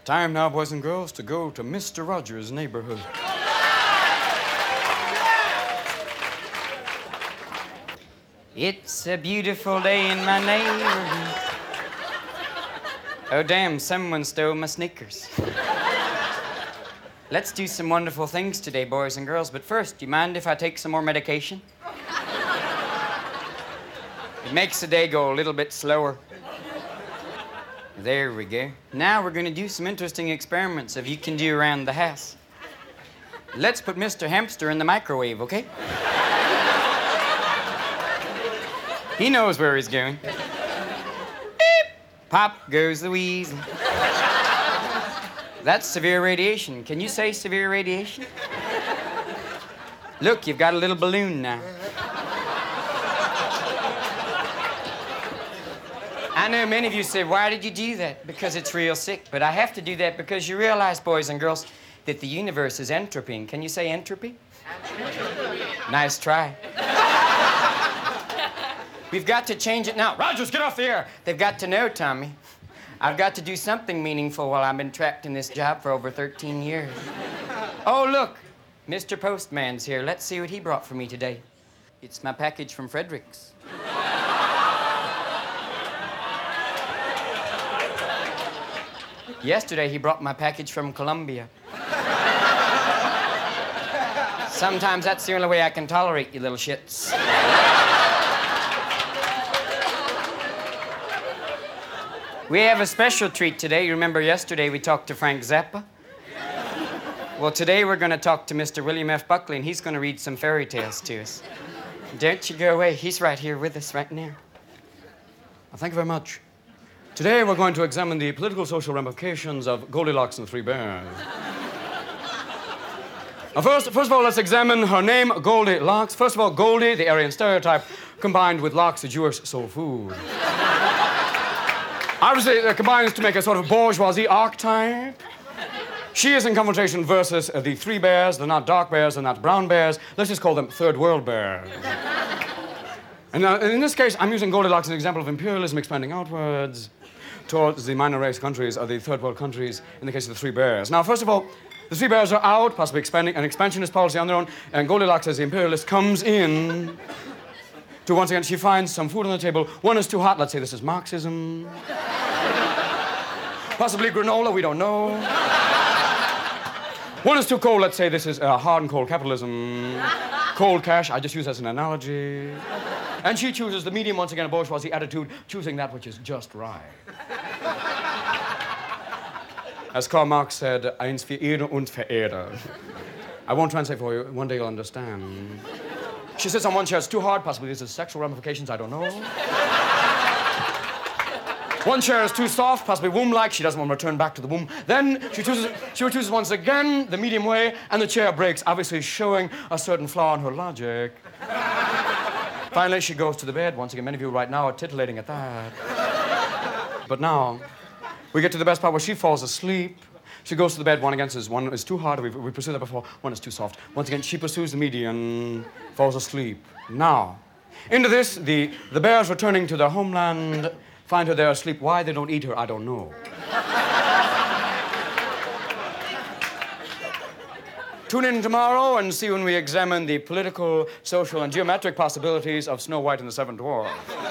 Time now, boys and girls, to go to Mr. Rogers' neighborhood. It's a beautiful day in my neighborhood. Oh, damn, someone stole my sneakers. Let's do some wonderful things today, boys and girls, but first, do you mind if I take some more medication? It makes the day go a little bit slower. There we go. Now we're going to do some interesting experiments that you can do around the house. Let's put Mr. Hamster in the microwave, okay? He knows where he's going. Beep! Pop goes the weasel. That's severe radiation. Can you say severe radiation? Look, you've got a little balloon now. I know many of you say, why did you do that? Because it's real sick. But I have to do that because you realize, boys and girls, that the universe is entropying. Can you say entropy? Nice try. We've got to change it now. Rogers, get off the air. They've got to know, Tommy. I've got to do something meaningful while I've been trapped in this job for over 13 years. Oh, look. Mr. Postman's here. Let's see what he brought for me today. It's my package from Fredericks. Yesterday, he brought my package from Colombia. Sometimes that's the only way I can tolerate you little shits. We have a special treat today. You remember yesterday we talked to Frank Zappa? Well, today we're going to talk to Mr. William F. Buckley, and he's going to read some fairy tales to us. Don't you go away. He's right here with us right now. Well, thank you very much. Today we're going to examine the political social ramifications of Goldilocks and the Three Bears. Now, first of all, let's examine her name, Goldilocks. First of all, Goldie, the Aryan stereotype, combined with Locks, the Jewish soul food. Obviously, it combines to make a sort of bourgeoisie archetype. She is in confrontation versus the Three Bears. They're not dark bears, they're not brown bears. Let's just call them third world bears. And in this case, I'm using Goldilocks as an example of imperialism expanding outwards towards the minor race countries, or the third world countries, in the case of the Three Bears. Now, first of all, the Three Bears are out, possibly expanding an expansionist policy on their own, and Goldilocks, as the imperialist, comes in to, once again, she finds some food on the table. One is too hot, let's say this is Marxism. Possibly granola, we don't know. One is too cold, let's say this is hard and cold capitalism. Cold cash, I just use as an analogy. And she chooses the medium, once again, a bourgeoisie attitude, choosing that which is just right. As Karl Marx said, eins für Ehre und Verehrer. I won't translate for you, one day you'll understand. She sits on one chair, it's too hard, possibly this is sexual ramifications, I don't know. One chair is too soft, possibly womb-like, she doesn't want to return back to the womb. Then she chooses once again the medium way, and the chair breaks, obviously showing a certain flaw in her logic. Finally, she goes to the bed. Once again, many of you right now are titillating at that. But now, we get to the best part where she falls asleep. She goes to the bed. One again says one is too hard. We pursued that before. One is too soft. Once again, she pursues the median, falls asleep. Now, into this, the bears returning to their homeland find her there asleep. Why they don't eat her, I don't know. Tune in tomorrow and see when we examine the political, social, and geometric possibilities of Snow White and the Seven Dwarfs.